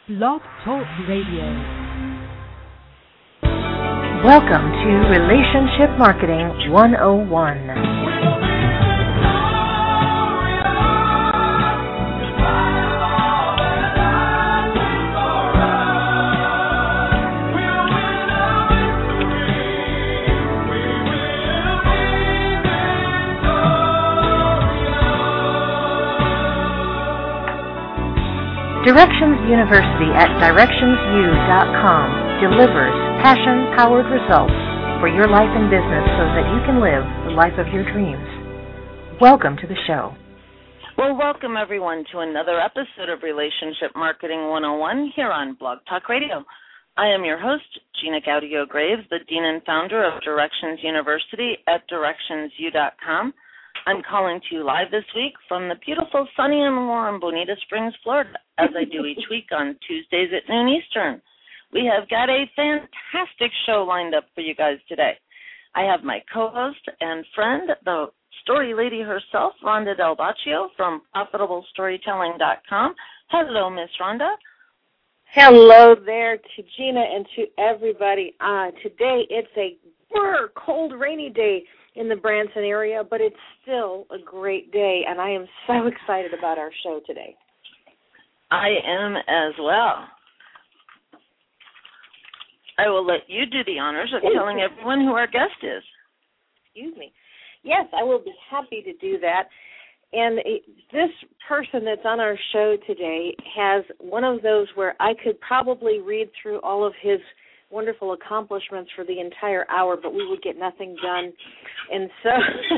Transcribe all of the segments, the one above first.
Blog Talk Radio. Welcome to Relationship Marketing 101. Directions University at DirectionsU.com delivers passion-powered results for your life and business so that you can live the life of your dreams. Welcome to the show. Well, welcome everyone to another episode of Relationship Marketing 101 here on Blog Talk Radio. I am your host, Gina Gaudio-Graves, the Dean and Founder of Directions University at DirectionsU.com. I'm calling to you live this week from the beautiful, sunny and warm Bonita Springs, Florida, as I do each week on Tuesdays at noon Eastern. We have got a fantastic show lined up for you guys today. I have my co-host and friend, the story lady herself, Rhonda Del Baccio from ProfitableStorytelling.com. Hello, Miss Rhonda. Hello there to Gina and to everybody. Today it's a cold, rainy day in the Branson area, but it's still a great day, and I am so excited about our show today. I am as well. I will let you do the honors of telling everyone who our guest is. Excuse me. Yes, I will be happy to do that. And this person that's on our show today has one of those where I could probably read through all of his wonderful accomplishments for the entire hour, but we would get nothing done. And so,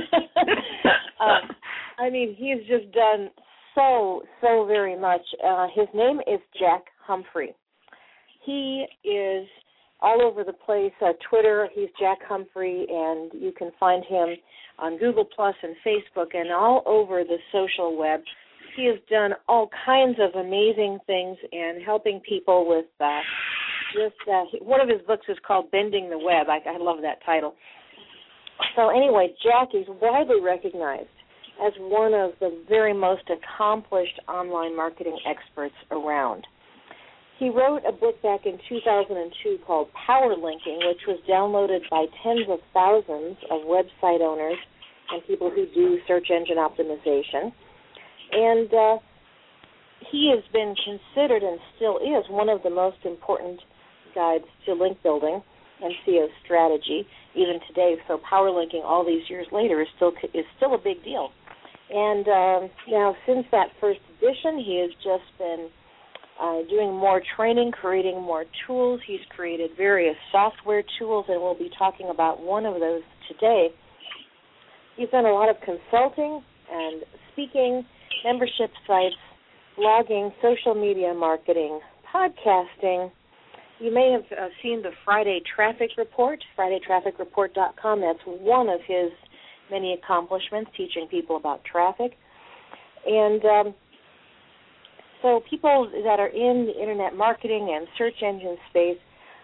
he's just done so very much. His name is Jack Humphrey. He is all over the place. Twitter, he's Jack Humphrey, and you can find him on Google Plus and Facebook and all over the social web. He has done all kinds of amazing things and helping people with one of his books is called Bending the Web. I love that title. So anyway, Jack is widely recognized as one of the very most accomplished online marketing experts around. He wrote a book back in 2002 called Power Linking, which was downloaded by tens of thousands of website owners and people who do search engine optimization. And he has been considered and still is one of the most important guides to link building and SEO strategy even today. So power linking all these years later is still a big deal. And now since that first edition, he has just been doing more training, creating more tools. He's created various software tools, and we'll be talking about one of those today. He's done a lot of consulting and speaking, membership sites, blogging, social media marketing, podcasting. You may have seen the Friday Traffic Report, FridayTrafficReport.com. That's one of his many accomplishments, teaching people about traffic. And so people that are in the Internet marketing and search engine space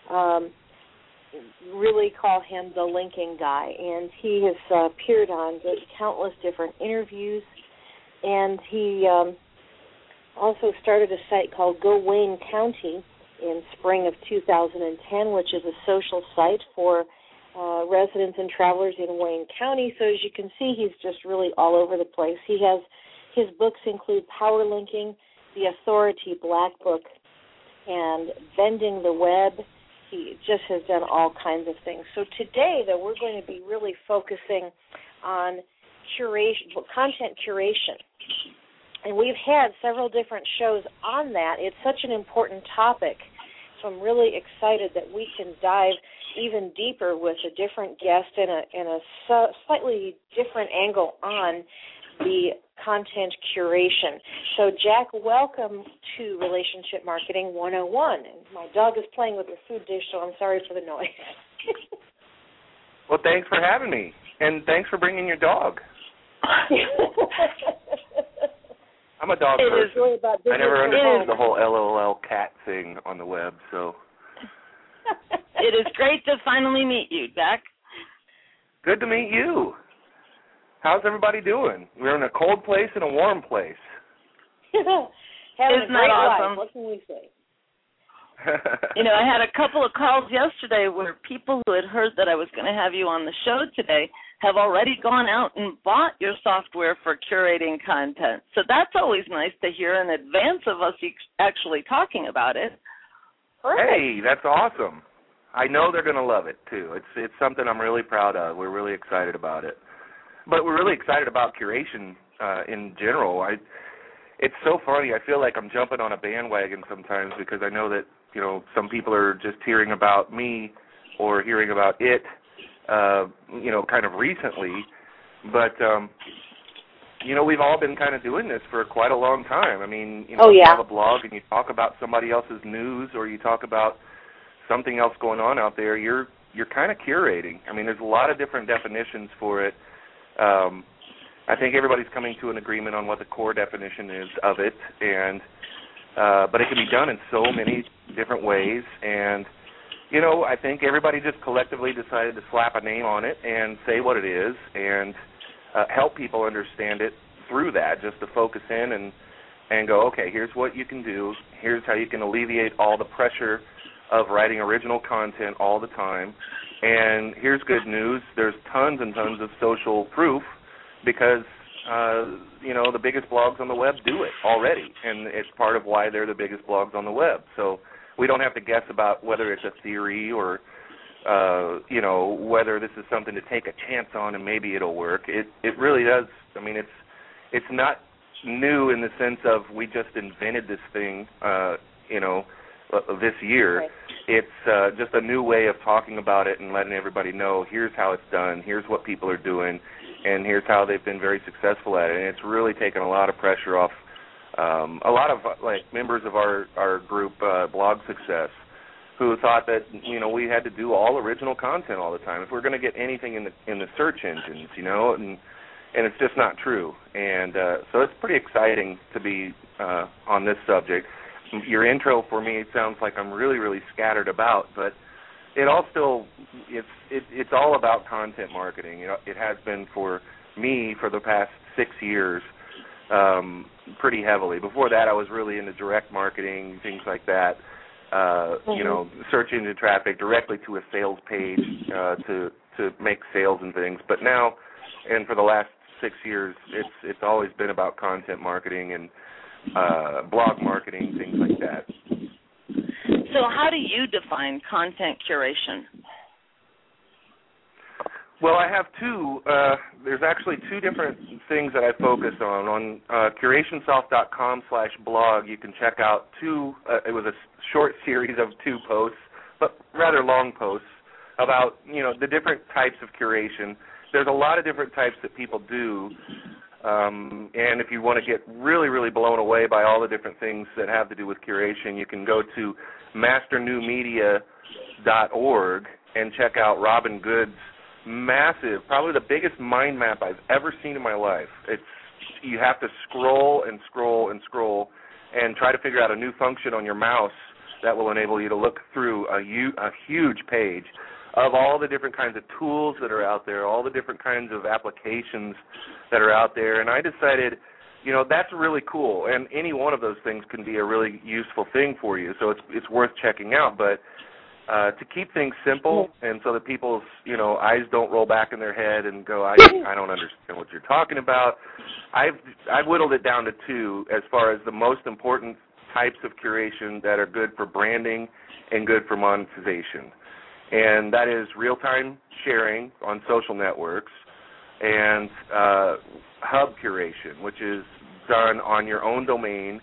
really call him the linking guy. And he has appeared on countless different interviews. And he also started a site called Go Wayne County in spring of 2010, which is a social site for residents and travelers in Wayne County. So as you can see, he's just really all over the place. His books include Power Linking, The Authority Black Book, and Bending the Web. He just has done all kinds of things. So today, though, we're going to be really focusing on content curation. And we've had several different shows on that. It's such an important topic, so I'm really excited that we can dive even deeper with a different guest and a slightly different angle on the content curation. So, Jack, welcome to Relationship Marketing 101. And my dog is playing with her food dish, so I'm sorry for the noise. Well, thanks for having me, and thanks for bringing your dog. I'm a dog person. Really I never understood the whole LOL cat thing on the web, so. It is great to finally meet you, Jack. Good to meet you. How's everybody doing? We're in a cold place and a warm place. Having a great life. What can we say? I had a couple of calls yesterday where people who had heard that I was going to have you on the show today have already gone out and bought your software for curating content. So that's always nice to hear in advance of us actually talking about it. Perfect. Hey, that's awesome. I know they're going to love it, too. It's something I'm really proud of. We're really excited about it. But we're really excited about curation in general. It's so funny. I feel like I'm jumping on a bandwagon sometimes because I know that, some people are just hearing about me or hearing about it, kind of recently. But, we've all been kind of doing this for quite a long time. I mean, if you have a blog and you talk about somebody else's news or you talk about something else going on out there, you're kind of curating. I mean, there's a lot of different definitions for it. I think everybody's coming to an agreement on what the core definition is of it, and but it can be done in so many different ways. And I think everybody just collectively decided to slap a name on it and say what it is, and help people understand it through that. Just to focus in and go, okay, here's what you can do. Here's how you can alleviate all the pressure of writing original content all the time. And here's good news. There's tons and tons of social proof because, the biggest blogs on the web do it already, and it's part of why they're the biggest blogs on the web. So we don't have to guess about whether it's a theory or, whether this is something to take a chance on and maybe it'll work. It really does. I mean, it's not new in the sense of we just invented this thing, this year. Right. It's just a new way of talking about it and letting everybody know here's how it's done, here's what people are doing, and here's how they've been very successful at it. And it's really taken a lot of pressure off a lot of members of our group, Blog Success, who thought that we had to do all original content all the time if we're going to get anything in the search engines, and it's just not true. And so it's pretty exciting to be on this subject. Your intro for me, it sounds like I'm really, really scattered about, but it all still it's all about content marketing. It has been for me for the past 6 years, pretty heavily. Before that, I was really into direct marketing, things like that. Search engine traffic directly to a sales page to make sales and things. But now, and for the last 6 years, it's always been about content marketing and blog marketing, things like that. So how do you define content curation? Well, I have two. There's actually two different things that I focus on. On curationsoft.com/blog, you can check out two. It was a short series of 2 posts, but rather long posts about the different types of curation. There's a lot of different types that people do, and if you want to get really, really blown away by all the different things that have to do with curation, you can go to masternewmedia.org and check out Robin Good's massive, probably the biggest mind map I've ever seen in my life. You have to scroll and scroll and scroll and try to figure out a new function on your mouse that will enable you to look through a huge page of all the different kinds of tools that are out there, all the different kinds of applications that are out there. And I decided, that's really cool, and any one of those things can be a really useful thing for you, so it's worth checking out. But to keep things simple and so that people's, eyes don't roll back in their head and go, I don't understand what you're talking about, I've whittled it down to 2 as far as the most important types of curation that are good for branding and good for monetization. And that is real-time sharing on social networks and hub curation, which is done on your own domain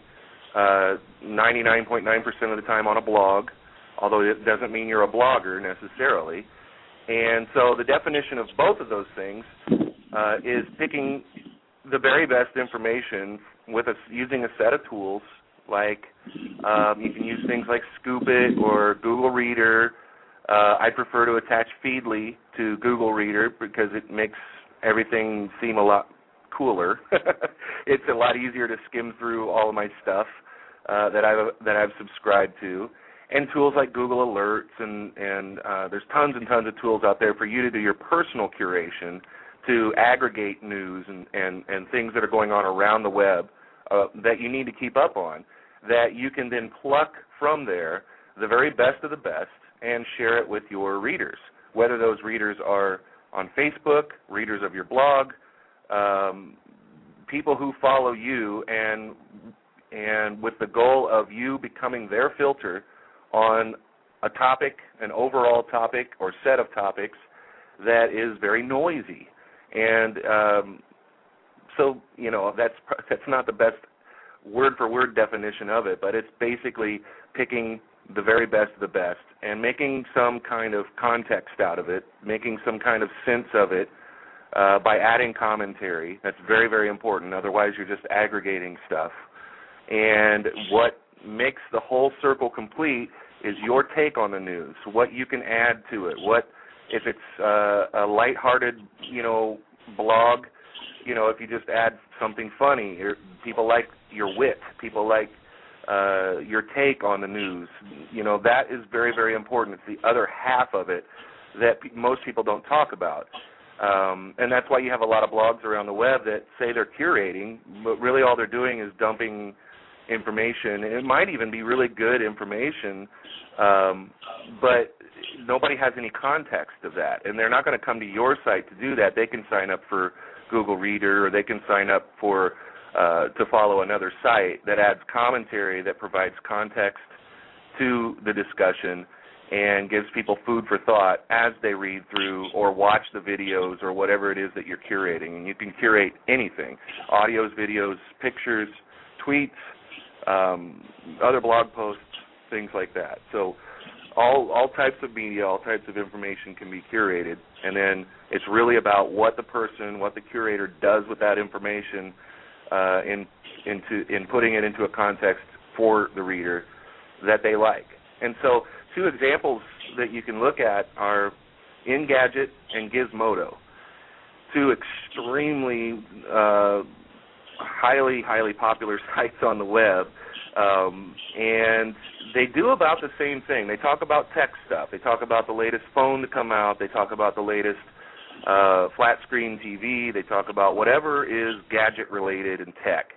99.9% of the time on a blog, although it doesn't mean you're a blogger necessarily. And so the definition of both of those things is picking the very best information with using a set of tools like you can use things like Scoop.it or Google Reader. I prefer to attach Feedly to Google Reader because it makes everything seem a lot cooler. It's a lot easier to skim through all of my stuff that I've subscribed to. And tools like Google Alerts and there's tons and tons of tools out there for you to do your personal curation, to aggregate news and things that are going on around the web that you need to keep up on, that you can then pluck from there the very best of the best and share it with your readers, whether those readers are on Facebook, readers of your blog, people who follow you, and with the goal of you becoming their filter on a topic, an overall topic or set of topics that is very noisy. And so, you know, that's not the best word-for-word definition of it, but it's basically picking the very best of the best and making some kind of context out of it, making some kind of sense of it by adding commentary. That's very, very important. Otherwise, you're just aggregating stuff. And what makes the whole circle complete is your take on the news, what you can add to it. What if it's a lighthearted, you know, blog, you know, if you just add something funny, people like your wit, people like your take on the news. You know, that is very, very important. It's the other half of it that most people don't talk about. And that's why you have a lot of blogs around the web that say they're curating, but really all they're doing is dumping information. It might even be really good information, but nobody has any context of that. And they're not going to come to your site to do that. They can sign up for Google Reader, or they can sign up for to follow another site that adds commentary, that provides context to the discussion and gives people food for thought as they read through or watch the videos or whatever it is that you're curating. And you can curate anything: audios, videos, pictures, tweets, other blog posts, things like that. So all types of media, all types of information can be curated, and then it's really about what the person, what the curator does with that information in putting it into a context for the reader that they like. And so two examples that you can look at are Engadget and Gizmodo, two extremely highly popular sites on the web, and they do about the same thing. They talk about tech stuff. They talk about the latest phone to come out. They talk about the latest flat screen TV. They talk about whatever is gadget related and tech.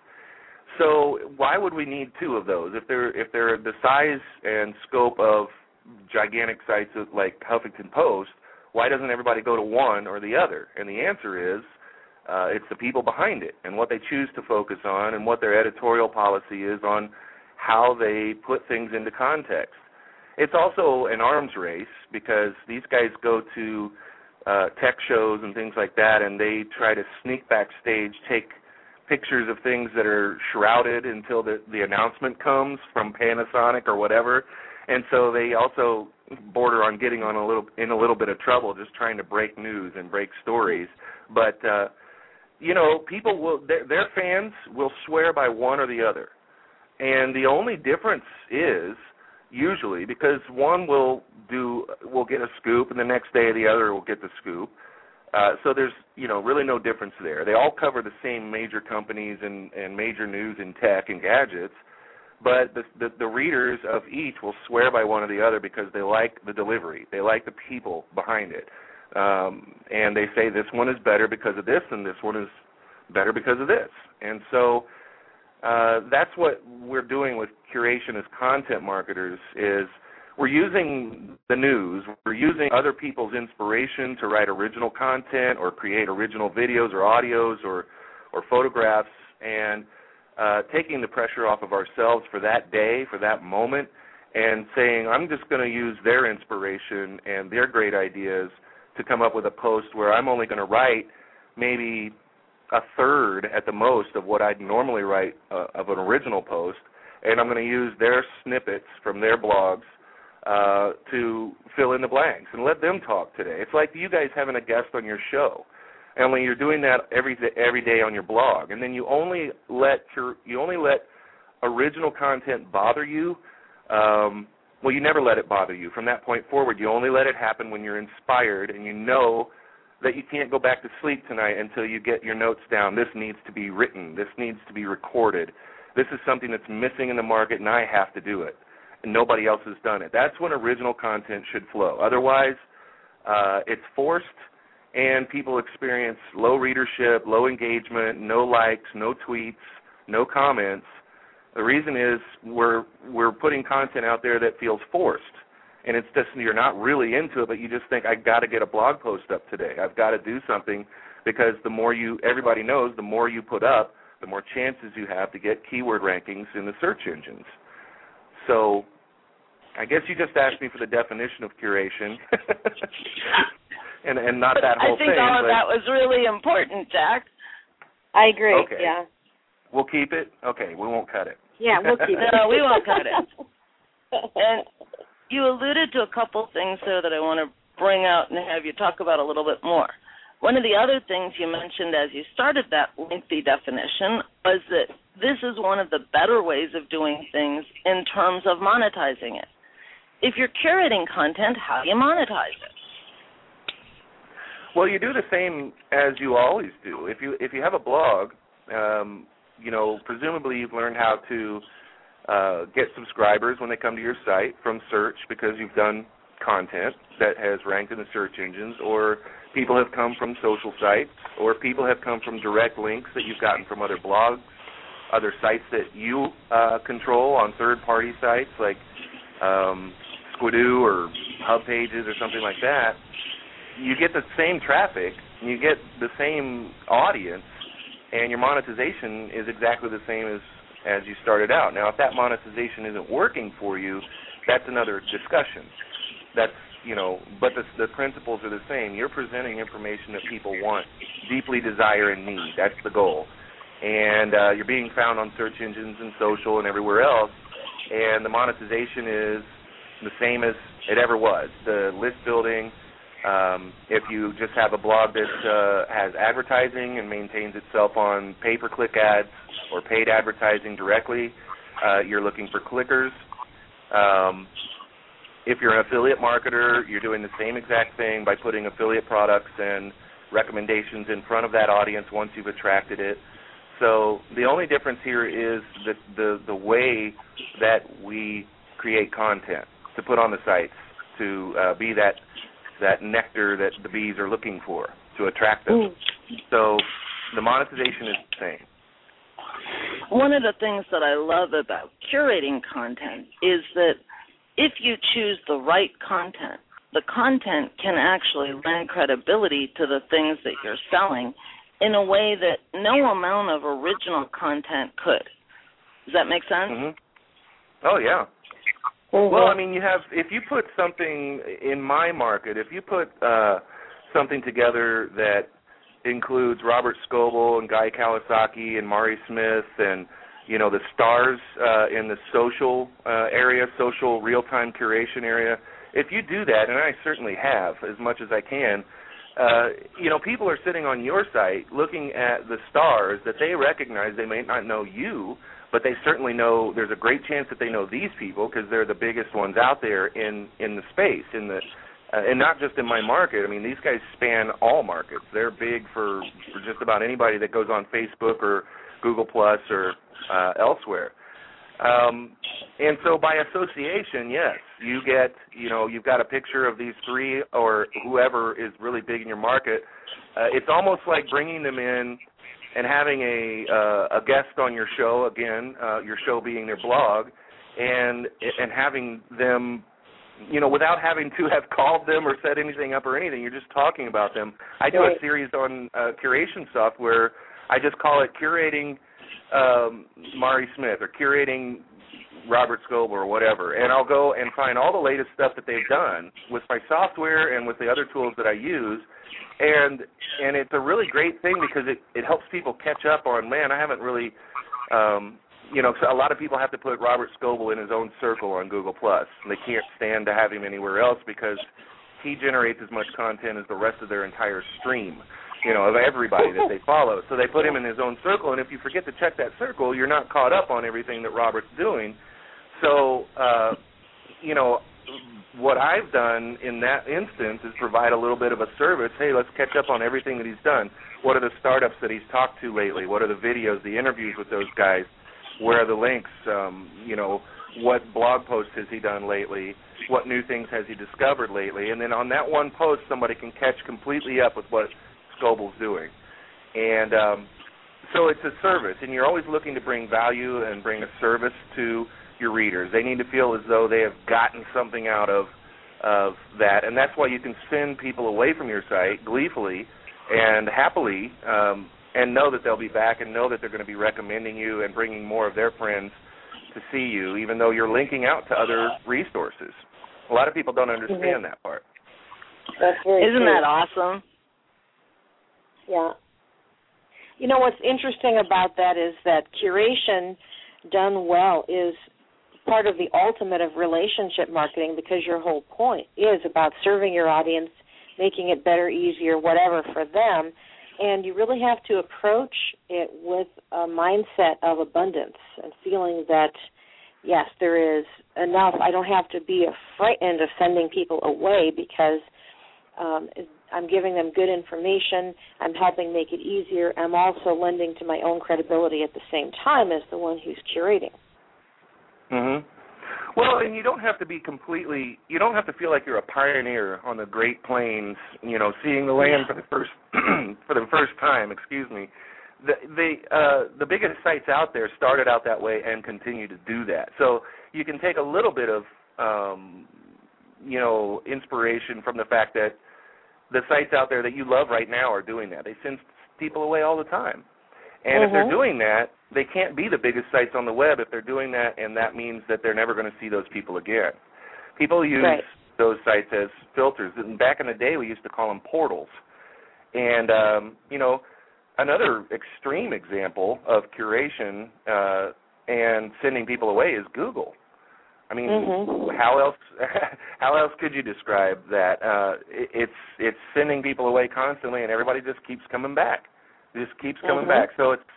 So why would we need two of those? If they're the size and scope of gigantic sites like Huffington Post, why doesn't everybody go to one or the other? And the answer is it's the people behind it and what they choose to focus on and what their editorial policy is on how they put things into context. It's also an arms race because these guys go to tech shows and things like that, and they try to sneak backstage, take pictures of things that are shrouded until the announcement comes from Panasonic or whatever. And so they also border on getting in a little bit of trouble just trying to break news and break stories. But you know, people will their fans will swear by one or the other. And the only difference is usually because one will get a scoop and the next day the other will get the scoop. So there's, you know, really no difference there. They all cover the same major companies and major news in tech and gadgets, but the readers of each will swear by one or the other because they like the delivery. They like the people behind it. And they say this one is better because of this and this one is better because of this. And so that's what we're doing with curation as content marketers is we're using the news, we're using other people's inspiration to write original content or create original videos or audios or photographs and taking the pressure off of ourselves for that day, for that moment, and saying I'm just going to use their inspiration and their great ideas to come up with a post where I'm only going to write maybe a third at the most of what I'd normally write of an original post, and I'm going to use their snippets from their blogs to fill in the blanks and let them talk today. It's like you guys having a guest on your show, and when you're doing that every day on your blog, and then you only let original content bother you. Well, you never let it bother you. From that point forward, you only let it happen when you're inspired and you know that you can't go back to sleep tonight until you get your notes down. This needs to be written. This needs to be recorded. This is something that's missing in the market, and I have to do it. And nobody else has done it. That's when original content should flow. Otherwise, it's forced, and people experience low readership, low engagement, no likes, no tweets, no comments, The reason is we're putting content out there that feels forced, and it's just you're not really into it, but you just think, I've got to get a blog post up today. I've got to do something, because the more everybody knows, the more you put up, the more chances you have to get keyword rankings in the search engines. So I guess you just asked me for the definition of curation, and not that whole thing. I think all of that was really important, Jack. I agree, okay. yeah. We'll keep it? Okay, we won't cut it. Yeah, we'll keep it. No, we won't cut it. And you alluded to a couple things there that I want to bring out and have you talk about a little bit more. One of the other things you mentioned as you started that lengthy definition was that this is one of the better ways of doing things in terms of monetizing it. If you're curating content, how do you monetize it? Well, you do the same as you always do. If you have a blog, presumably you've learned how to get subscribers when they come to your site from search, because you've done content that has ranked in the search engines, or people have come from social sites, or people have come from direct links that you've gotten from other blogs, other sites that you control on third-party sites like Squidoo or Hub Pages or something like that. You get the same traffic, you get the same audience, and your monetization is exactly the same as you started out. Now, if that monetization isn't working for you, that's another discussion. But the principles are the same. You're presenting information that people want, deeply desire, and need. That's the goal. And you're being found on search engines and social and everywhere else, and the monetization is the same as it ever was. The list building, if you just have a blog that has advertising and maintains itself on pay-per-click ads or paid advertising directly, you're looking for clickers. If you're an affiliate marketer, you're doing the same exact thing by putting affiliate products and recommendations in front of that audience once you've attracted it. So the only difference here is the way that we create content to put on the sites to be that nectar that the bees are looking for, to attract them. So the monetization is the same. One of the things that I love about curating content is that if you choose the right content, the content can actually lend credibility to the things that you're selling in a way that no amount of original content could. Does that make sense? Mm-hmm. Oh, yeah. Well, I mean, if you put something in my market, if you put something together that includes Robert Scoble and Guy Kawasaki and Mari Smith and, the stars in the social area, social real-time curation area, if you do that, and I certainly have as much as I can, people are sitting on your site looking at the stars that they recognize. They may not know you, but they certainly know, there's a great chance that they know these people because they're the biggest ones out there in the space, and not just in my market. I mean, these guys span all markets. They're big for just about anybody that goes on Facebook or Google Plus or elsewhere. And so by association, yes, you get, you've got a picture of these three or whoever is really big in your market. It's almost like bringing them in and having a guest on your show, again, your show being their blog, and having them, without having to have called them or set anything up or anything, you're just talking about them. I do a series on curation software. I just call it Curating Mari Smith or Curating Robert Scoble or whatever, and I'll go and find all the latest stuff that they've done with my software and with the other tools that I use, and it's a really great thing because it helps people catch up on, man, I haven't really, so a lot of people have to put Robert Scoble in his own circle on Google+, and they can't stand to have him anywhere else because he generates as much content as the rest of their entire stream, of everybody that they follow. So they put him in his own circle, and if you forget to check that circle, you're not caught up on everything that Robert's doing. So, what I've done in that instance is provide a little bit of a service. Hey, let's catch up on everything that he's done. What are the startups that he's talked to lately? What are the videos, the interviews with those guys? Where are the links? What blog posts has he done lately? What new things has he discovered lately? And then on that one post, somebody can catch completely up with what Scoble's doing. And So it's a service, and you're always looking to bring value and bring a service to your readers. They need to feel as though they have gotten something out of that, and that's why you can send people away from your site gleefully and happily, and know that they'll be back and know that they're going to be recommending you and bringing more of their friends to see you, even though you're linking out to other resources. A lot of people don't understand that part. That's very Isn't true. that awesome? Yeah. You know, what's interesting about that is that curation done well is part of the ultimate of relationship marketing, because your whole point is about serving your audience, making it better, easier, whatever for them. And you really have to approach it with a mindset of abundance and feeling that, yes, there is enough. I don't have to be frightened of sending people away, because I'm giving them good information. I'm helping make it easier. I'm also lending to my own credibility at the same time as the one who's curating. Mm-hmm. Well, and you don't have to be completely, you don't have to feel like you're a pioneer on the Great Plains, you know, seeing the land for the first time, excuse me. The biggest sites out there started out that way and continue to do that. So you can take a little bit of, you know, inspiration from the fact that the sites out there that you love right now are doing that. They send people away all the time. And if they're doing that, they can't be the biggest sites on the web if they're doing that, and that means that they're never going to see those people again. People use those sites as filters. And back in the day, we used to call them portals. And, you know, another extreme example of curation and sending people away is Google. I mean, how else could you describe that? It's sending people away constantly, and everybody just keeps coming back. It just keeps coming back. So it's,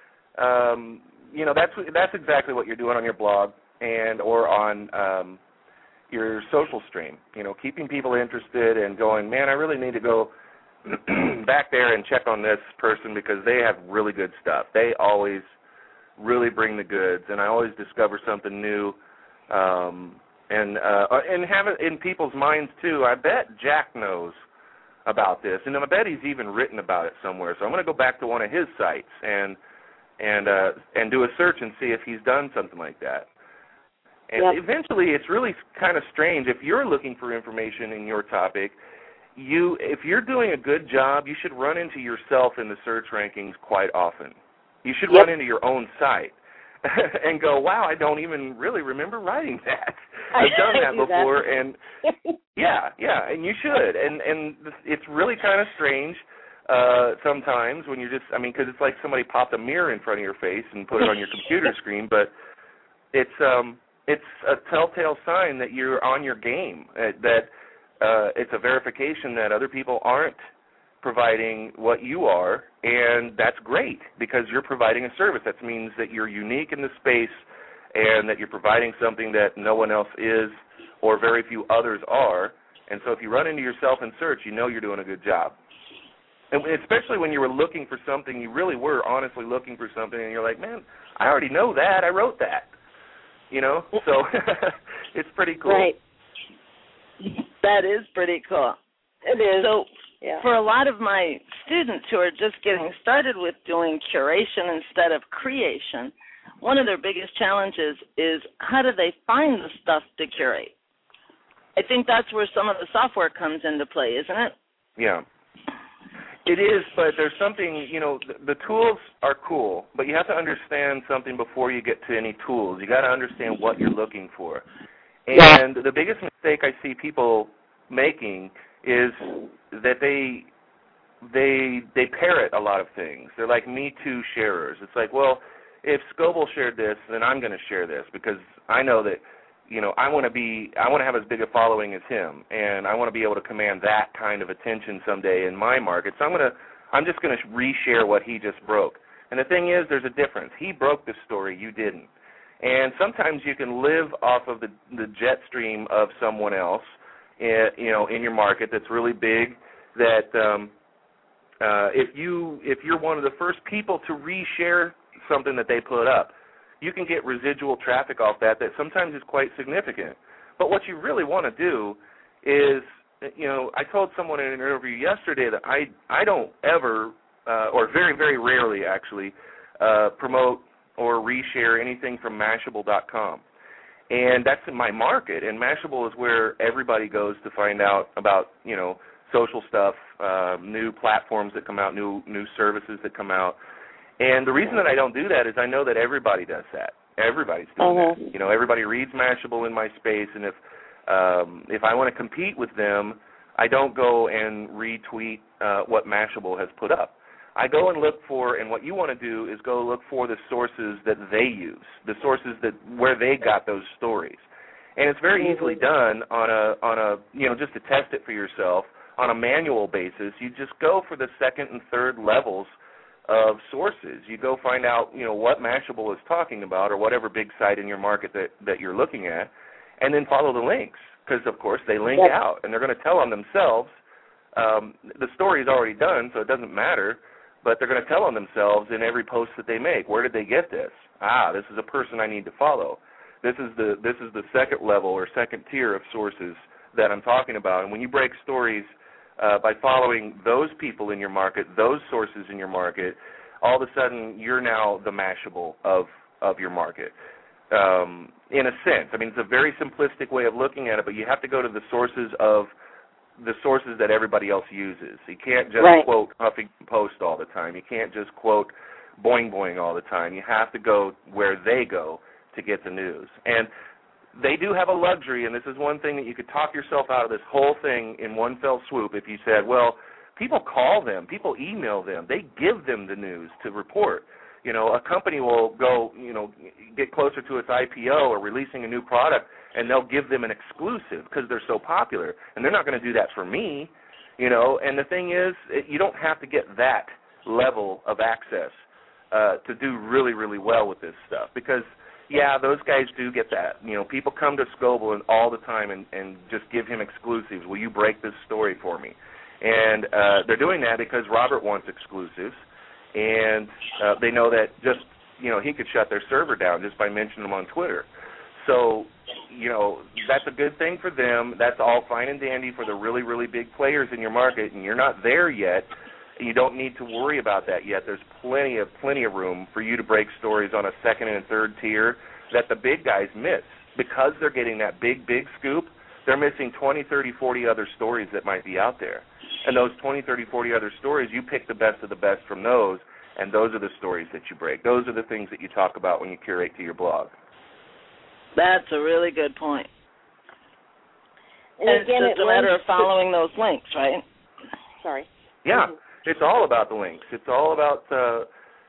you know, that's exactly what you're doing on your blog and or on your social stream. You know, keeping people interested and going, man, I really need to go back there and check on this person because they have really good stuff. They always really bring the goods, and I always discover something new. And have it in people's minds too. I bet Jack knows about this, and I bet he's even written about it somewhere. So I'm going to go back to one of his sites and do a search and see if he's done something like that. And eventually, it's really kind of strange if you're looking for information in your topic. If you're doing a good job, you should run into yourself in the search rankings quite often. You should run into your own site and go, wow, I don't even really remember writing that. I've done that before, and and you should. And it's really kind of strange sometimes when you're just, I mean, because it's like somebody popped a mirror in front of your face and put it on your computer screen, but it's a telltale sign that you're on your game, that it's a verification that other people aren't providing what you are, and that's great because you're providing a service. That means that you're unique in the space and that you're providing something that no one else is or very few others are. And so if you run into yourself in search, you know you're doing a good job. And especially when you were looking for something, you really were honestly looking for something, and you're like, man, I already know that. I wrote that. You know? So it's pretty cool. Right. That is pretty cool. It is. So for a lot of my students who are just getting started with doing curation instead of creation, one of their biggest challenges is how do they find the stuff to curate? I think that's where some of the software comes into play, isn't it? Yeah. It is, but there's something, you know, the tools are cool, but you have to understand something before you get to any tools. You got to understand what you're looking for. And the biggest mistake I see people making is that they parrot a lot of things. They're like Me Too sharers. It's like, well, if Scoble shared this, then I'm going to share this because I know that, you know, I want to have as big a following as him, and I want to be able to command that kind of attention someday in my market. So I'm just going to reshare what he just broke. And the thing is, there's a difference. He broke the story, you didn't. And sometimes you can live off of the jet stream of someone else, you know, in your market that's really big. That if you're one of the first people to reshare something that they put up, you can get residual traffic off that sometimes is quite significant. But what you really want to do is, you know, I told someone in an interview yesterday that I don't ever or very, very rarely actually, promote or reshare anything from Mashable.com. And that's in my market, and Mashable is where everybody goes to find out about, social stuff, new platforms that come out, new services that come out. And the reason that I don't do that is I know that everybody does that. Everybody's doing that. Everybody reads Mashable in my space, and if I want to compete with them, I don't go and retweet what Mashable has put up. I go and look for, and what you want to do is go look for the sources that they use, the sources where they got those stories. And it's very easily done on a just to test it for yourself on a manual basis. You just go for the second and third levels of sources. You go find out, what Mashable is talking about or whatever big site in your market that you're looking at, and then follow the links because, of course, they link out, and they're going to tell on themselves. The story is already done, so it doesn't matter. But they're going to tell on themselves in every post that they make. Where did they get this? This is a person I need to follow. This is the second level or second tier of sources that I'm talking about. And when you break stories by following those people in your market, those sources in your market, all of a sudden you're now the Mashable of your market. In a sense. I mean, it's a very simplistic way of looking at it, but you have to go to the sources that everybody else uses. You can't just quote Huffington Post all the time. You can't just quote Boing Boing all the time. You have to go where they go to get the news. And they do have a luxury, and this is one thing that you could talk yourself out of this whole thing in one fell swoop if you said, well, people call them, people email them, they give them the news to report. A company will go, get closer to its IPO or releasing a new product, and they'll give them an exclusive because they're so popular. And they're not going to do that for me, And the thing is, you don't have to get that level of access to do really, really well with this stuff because, those guys do get that. People come to Scoble all the time and just give him exclusives. Will you break this story for me? And they're doing that because Robert wants exclusives. And they know that just, he could shut their server down just by mentioning them on Twitter. So, that's a good thing for them. That's all fine and dandy for the really, really big players in your market, and you're not there yet. You don't need to worry about that yet. There's plenty of room for you to break stories on a second and third tier that the big guys miss. Because they're getting that big, big scoop, they're missing 20, 30, 40 other stories that might be out there. And those 20, 30, 40 other stories, you pick the best of the best from those, and those are the stories that you break. Those are the things that you talk about when you curate to your blog. That's a really good point. And again, it's just a matter of following those links, right? Sorry. Yeah, it's all about the links. It's all about, the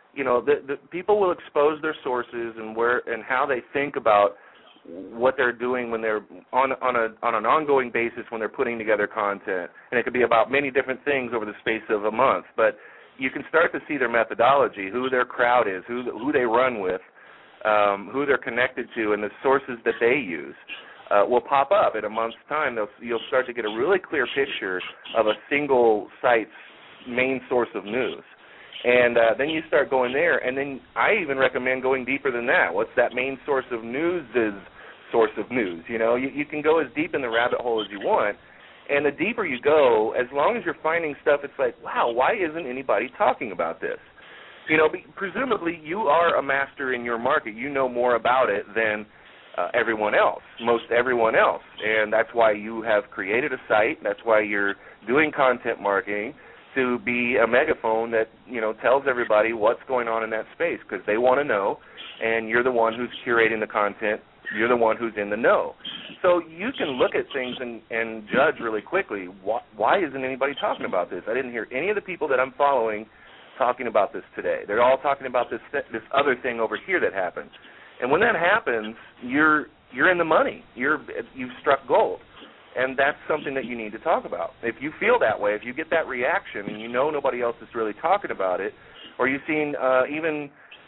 people will expose their sources and how they think about what they're doing when they're on an ongoing basis when they're putting together content. And it could be about many different things over the space of a month. But you can start to see their methodology, who their crowd is, who they run with, who they're connected to, and the sources that they use will pop up in a month's time. You'll start to get a really clear picture of a single site's main source of news. And then you start going there, and then I even recommend going deeper than that. What's that main source of news' source of news? You can go as deep in the rabbit hole as you want, and the deeper you go, as long as you're finding stuff, it's like, wow, why isn't anybody talking about this? Presumably you are a master in your market. You know more about it than everyone else, most everyone else, and that's why you have created a site. That's why you're doing content marketing, to be a megaphone that, tells everybody what's going on in that space because they want to know, and you're the one who's curating the content. You're the one who's in the know. So you can look at things and judge really quickly, why isn't anybody talking about this? I didn't hear any of the people that I'm following talking about this today. They're all talking about this other thing over here that happened. And when that happens, you're in the money. You've struck gold. And that's something that you need to talk about. If you feel that way, if you get that reaction and nobody else is really talking about it, or you've seen even,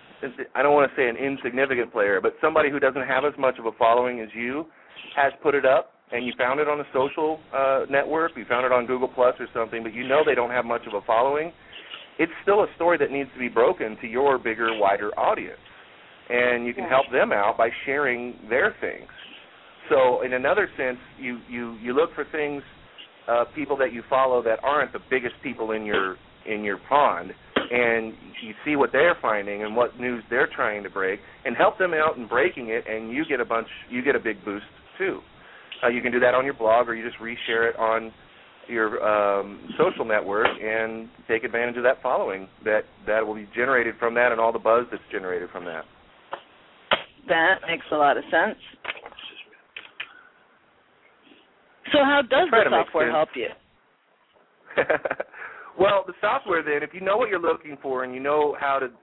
I don't want to say an insignificant player, but somebody who doesn't have as much of a following as you has put it up, and you found it on a social network, you found it on Google Plus or something, but they don't have much of a following, it's still a story that needs to be broken to your bigger, wider audience. And you can help them out by sharing their things. So in another sense, you look for things, people that you follow that aren't the biggest people in your pond, and you see what they're finding and what news they're trying to break, and help them out in breaking it, and you get a big boost too. You can do that on your blog, or you just reshare it on your social network and take advantage of that following that will be generated from that and all the buzz that's generated from that. That makes a lot of sense. So how does the software help you? Well, the software then, if you know what you're looking for and you know how to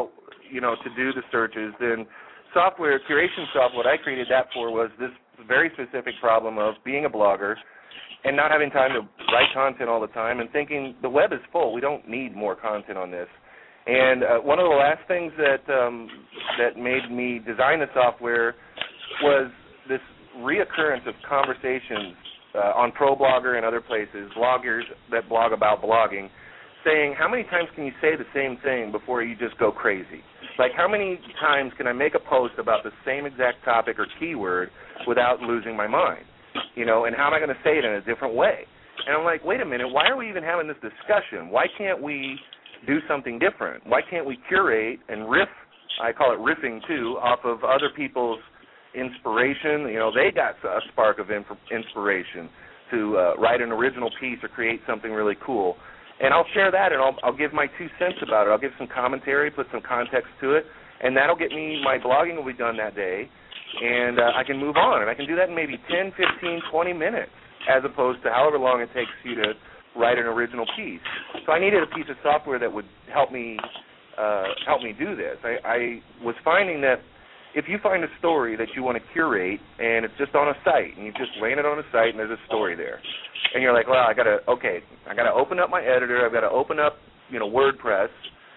do the searches, then software, Curation Soft, what I created that for was this very specific problem of being a blogger and not having time to write content all the time and thinking the web is full. We don't need more content on this. And one of the last things that made me design the software was this reoccurrence of conversations on ProBlogger and other places, bloggers that blog about blogging, saying, how many times can you say the same thing before you just go crazy? Like, how many times can I make a post about the same exact topic or keyword without losing my mind? And how am I going to say it in a different way? And I'm like, wait a minute, why are we even having this discussion? Why can't we do something different? Why can't we curate and riff, I call it riffing too, off of other people's inspiration? They got a spark of inspiration to write an original piece or create something really cool. And I'll share that, and I'll give my 2 cents about it. I'll give some commentary, put some context to it, and that'll get me, my blogging will be done that day, and I can move on. And I can do that in maybe 10, 15, 20 minutes, as opposed to however long it takes you to write an original piece. So I needed a piece of software that would help me do this. I was finding that if you find a story that you want to curate and it's just on a site and you just land it on a site and there's a story there, and you're like, well, I gotta open up my editor, I've got to open up WordPress,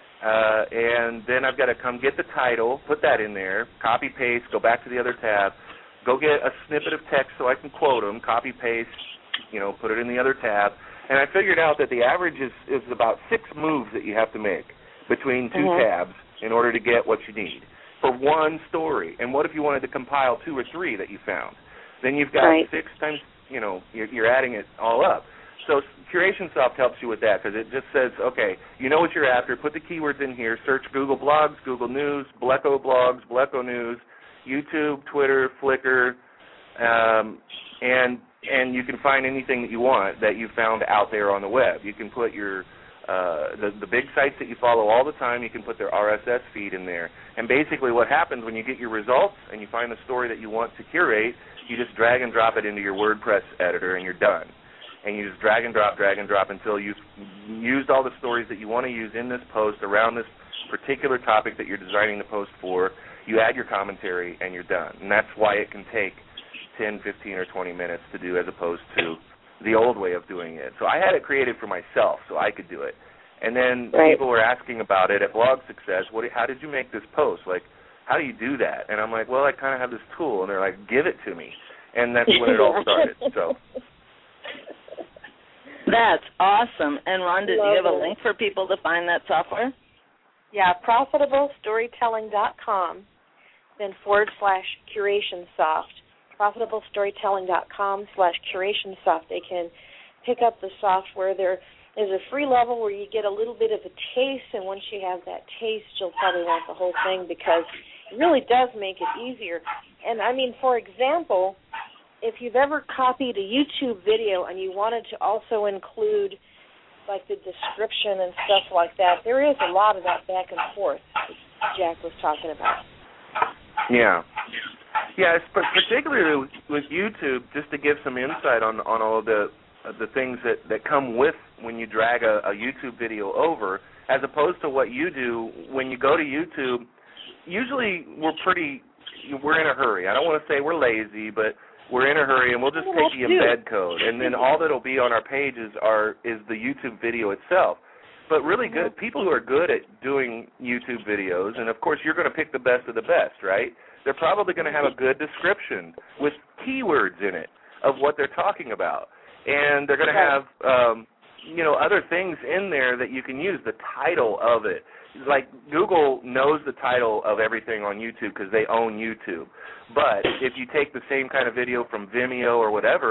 and then I've got to come get the title, put that in there, copy paste, go back to the other tab, go get a snippet of text so I can quote them, copy paste, put it in the other tab, and I figured out that the average is about 6 moves that you have to make between 2 tabs in order to get what you need for one story. And what if you wanted to compile 2 or 3 that you found? Then you've got 6 times, you're adding it all up. So Curation Soft helps you with that because it just says, okay, you know what you're after, put the keywords in here, search Google Blogs, Google News, Bleco Blogs, Bleco News, YouTube, Twitter, Flickr, and you can find anything that you want that you found out there on the web. You can put your the big sites that you follow all the time, you can put their RSS feed in there. And basically what happens when you get your results and you find the story that you want to curate, you just drag and drop it into your WordPress editor and you're done. And you just drag and drop until you've used all the stories that you want to use in this post around this particular topic that you're designing the post for. You add your commentary and you're done. And that's why it can take 10, 15, or 20 minutes to do as opposed to the old way of doing it. So I had it created for myself so I could do it. And then people were asking about it at Blog Success, how did you make this post? Like, how do you do that? And I'm like, well, I kind of have this tool. And they're like, give it to me. And that's when it all started. So that's awesome. And Rhonda, do you have a link for people to find that software? Yeah, profitablestorytelling.com, then /CurationSoft. profitablestorytelling.com/CurationSoft. They can pick up the software. There is a free level where you get a little bit of a taste, and once you have that taste, you'll probably want the whole thing because it really does make it easier. And, I mean, for example, if you've ever copied a YouTube video and you wanted to also include, like, the description and stuff like that, there is a lot of that back and forth that Jack was talking about. Yeah. Yeah, it's particularly with YouTube, just to give some insight on all of the things that come with when you drag a YouTube video over, as opposed to what you do when you go to YouTube. Usually we're in a hurry. I don't want to say we're lazy, but we're in a hurry, and we'll just take the embed code, and then all that'll be on our pages is the YouTube video itself. But really good people who are good at doing YouTube videos, and of course you're going to pick the best of the best, right? They're probably going to have a good description with keywords in it of what they're talking about. And they're going to have, other things in there that you can use, the title of it. Like Google knows the title of everything on YouTube because they own YouTube. But if you take the same kind of video from Vimeo or whatever,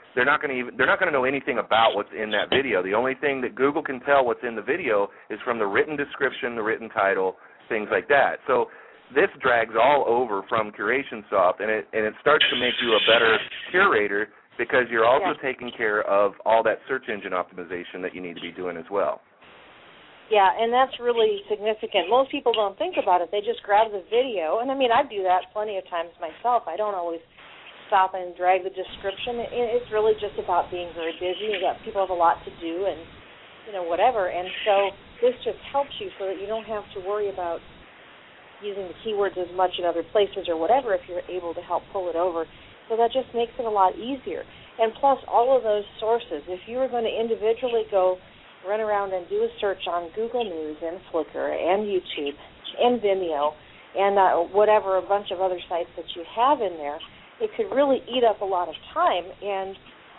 they're not going to know anything about what's in that video. The only thing that Google can tell what's in the video is from the written description, the written title, things like that. So this drags all over from CurationSoft, and it starts to make you a better curator because you're also taking care of all that search engine optimization that you need to be doing as well. Yeah, and that's really significant. Most people don't think about it. They just grab the video, and I mean, I do that plenty of times myself. I don't always stop and drag the description. It's really just about being very busy. People have a lot to do and, whatever. And so this just helps you so that you don't have to worry about using the keywords as much in other places or whatever if you're able to help pull it over. So that just makes it a lot easier. And plus, all of those sources, if you were going to individually go run around and do a search on Google News and Flickr and YouTube and Vimeo and whatever, a bunch of other sites that you have in there, it could really eat up a lot of time, and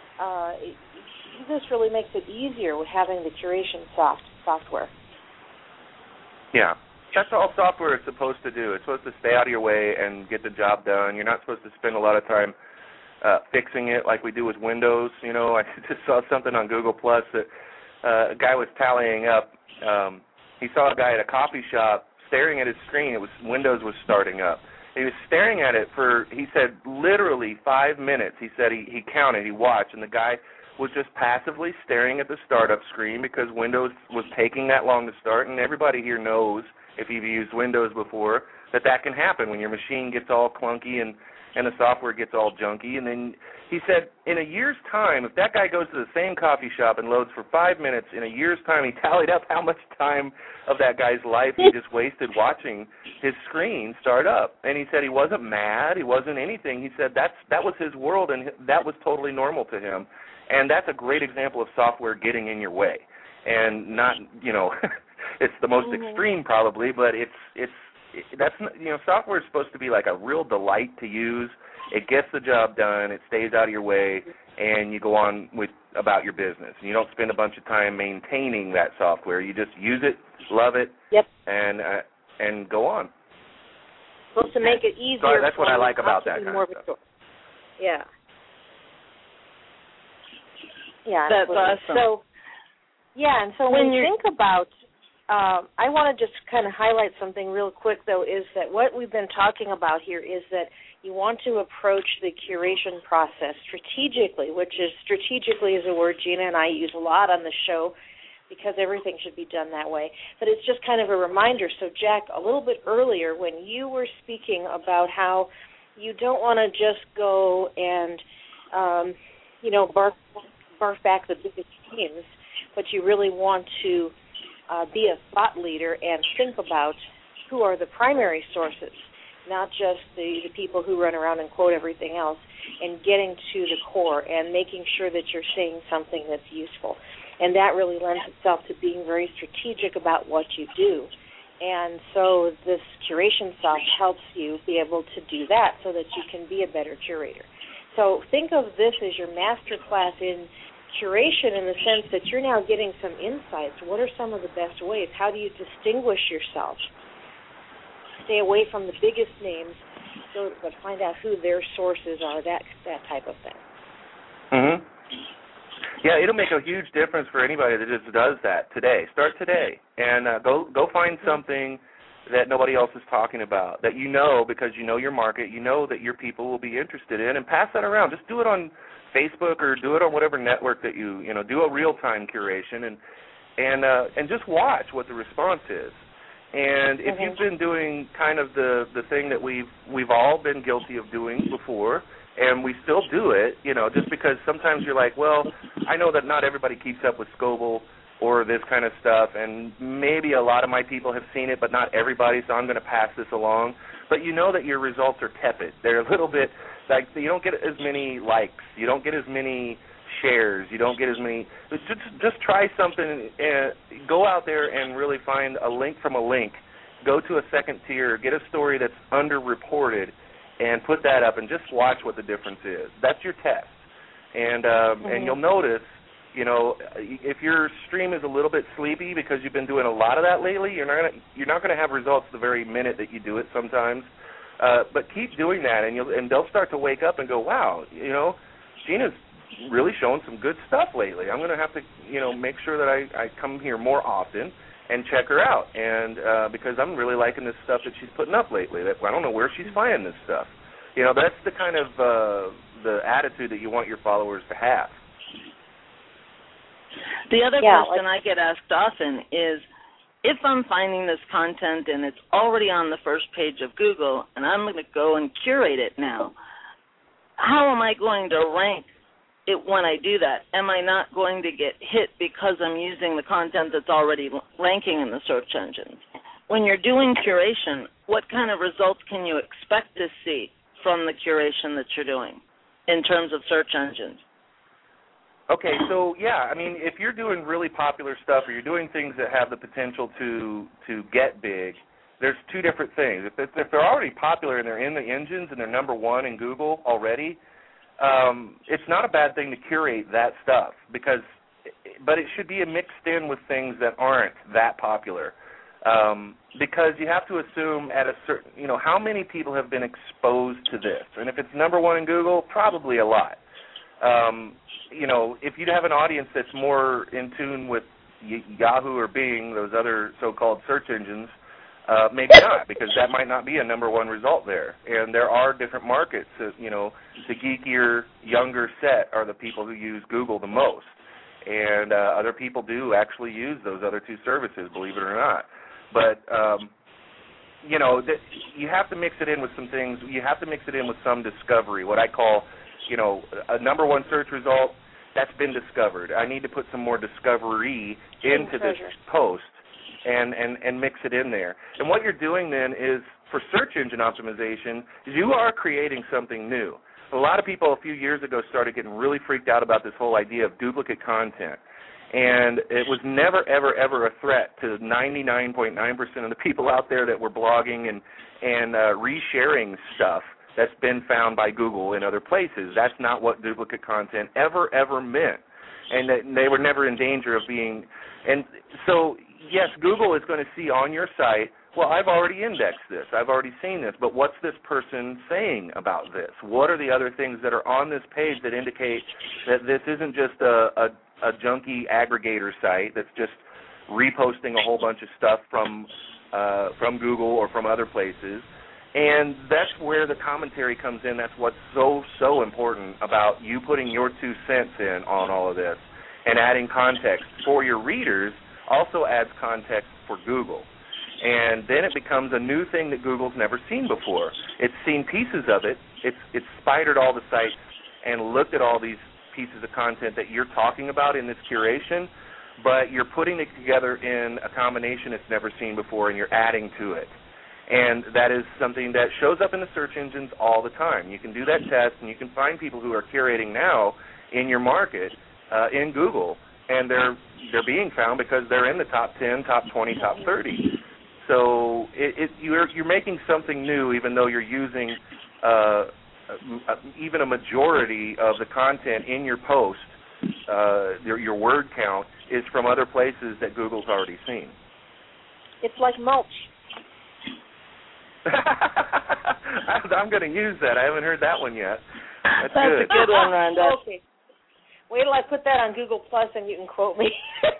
this really makes it easier with having the CurationSoft software. Yeah, that's all software is supposed to do. It's supposed to stay out of your way and get the job done. You're not supposed to spend a lot of time fixing it like we do with Windows. I just saw something on Google Plus that a guy was tallying up. He saw a guy at a coffee shop staring at his screen. Windows was starting up. He was staring at it for, he said, literally 5 minutes. He said he counted, he watched, and the guy was just passively staring at the startup screen because Windows was taking that long to start, and everybody here knows, if you've used Windows before, that can happen when your machine gets all clunky and the software gets all junky. And then he said in a year's time, if that guy goes to the same coffee shop and loads for 5 minutes, in a year's time he tallied up how much time of that guy's life he just wasted watching his screen start up. And he said he wasn't mad, he wasn't anything. He said that was his world, and that was totally normal to him. And that's a great example of software getting in your way. And not, it's the most extreme probably, but that's software is supposed to be like a real delight to use. It gets the job done, it stays out of your way, and you go on about your business. You don't spend a bunch of time maintaining that software. You just use it, love it, and go on. Supposed to make it easier. So that's what I like about that kind of stuff. Yeah. Yeah, that's awesome. So when you think about, I want to just kind of highlight something real quick, though, is that what we've been talking about here is that you want to approach the curation process strategically, which is strategically is a word Gina and I use a lot on the show because everything should be done that way. But it's just kind of a reminder. So, Jack, a little bit earlier when you were speaking about how you don't want to just go and, barf back the biggest teams, but you really want to be a thought leader and think about who are the primary sources, not just the people who run around and quote everything else, and getting to the core and making sure that you're saying something that's useful. And that really lends itself to being very strategic about what you do. And so this CurationSoft helps you be able to do that so that you can be a better curator. So think of this as your master class in curation in the sense that you're now getting some insights. What are some of the best ways? How do you distinguish yourself? Stay away from the biggest names, but find out who their sources are, that type of thing. Mm-hmm. Yeah, it'll make a huge difference for anybody that just does that today. Start today and go find something that nobody else is talking about, that you know because you know your market, you know that your people will be interested in, and pass that around. Just do it on Facebook or do it on whatever network that you do a real-time curation and just watch what the response is. And if you've been doing kind of the thing that we've all been guilty of doing before, and we still do it, just because sometimes you're like, well, I know that not everybody keeps up with Scoville or this kind of stuff, and maybe a lot of my people have seen it, but not everybody, so I'm going to pass this along. But you know that your results are tepid. They're a little bit like you don't get as many likes. You don't get as many shares. You don't get as many. Just try something. Go out there and really find a link from a link. Go to a second tier. Get a story that's underreported and put that up and just watch what the difference is. That's your test. And you'll notice, if your stream is a little bit sleepy because you've been doing a lot of that lately, you're not going to have results the very minute that you do it sometimes. But keep doing that, and they'll start to wake up and go, wow, Gina's really showing some good stuff lately. I'm going to have to, make sure that I come here more often and check her out, and because I'm really liking this stuff that she's putting up lately. I don't know where she's finding this stuff. That's the kind of the attitude that you want your followers to have. The other question I get asked often is, if I'm finding this content and it's already on the first page of Google and I'm going to go and curate it now, how am I going to rank it when I do that? Am I not going to get hit because I'm using the content that's already ranking in the search engines? When you're doing curation, what kind of results can you expect to see from the curation that you're doing in terms of search engines? Okay, so if you're doing really popular stuff or you're doing things that have the potential to get big, there's two different things. If they're already popular and they're in the engines and they're number one in Google already, it's not a bad thing to curate that stuff but it should be mixed in with things that aren't that popular, because you have to assume at a certain, how many people have been exposed to this, and if it's number one in Google, probably a lot. If you'd have an audience that's more in tune with Yahoo or Bing, those other so-called search engines, maybe not, because that might not be a number one result there. And there are different markets. The geekier, younger set are the people who use Google the most. And other people do actually use those other two services, believe it or not. But, you have to mix it in with some things. You have to mix it in with some discovery, what I call, a number one search result, that's been discovered. I need to put some more discovery into this post and mix it in there. And what you're doing then is, for search engine optimization, you are creating something new. A lot of people a few years ago started getting really freaked out about this whole idea of duplicate content. And it was never, ever, ever a threat to 99.9% of the people out there that were blogging and resharing stuff that's been found by Google in other places. That's not what duplicate content ever meant. And they were never in danger of being. And so, yes, Google is going to see on your site, well, I've already indexed this. I've already seen this. But what's this person saying about this? What are the other things that are on this page that indicate that this isn't just a junky aggregator site that's just reposting a whole bunch of stuff from Google or from other places? And that's where the commentary comes in. That's what's so important about you putting your 2 cents in on all of this and adding context for your readers. Also adds context for Google. And then it becomes a new thing that Google's never seen before. It's seen pieces of it. It's spidered all the sites and looked at all these pieces of content that you're talking about in this curation, but you're putting it together in a combination it's never seen before, and you're adding to it. And that is something that shows up in the search engines all the time. You can do that test, and you can find people who are curating now in your market in Google, and they're being found because they're in the top 10, top 20, top 30. So you're making something new, even though you're using even a majority of the content in your post, your word count, is from other places that Google's already seen. It's like mulch. I'm going to use that. I haven't heard that one yet. That's good. That's a good one, Rhonda. Okay. Wait till I put that on Google Plus and you can quote me.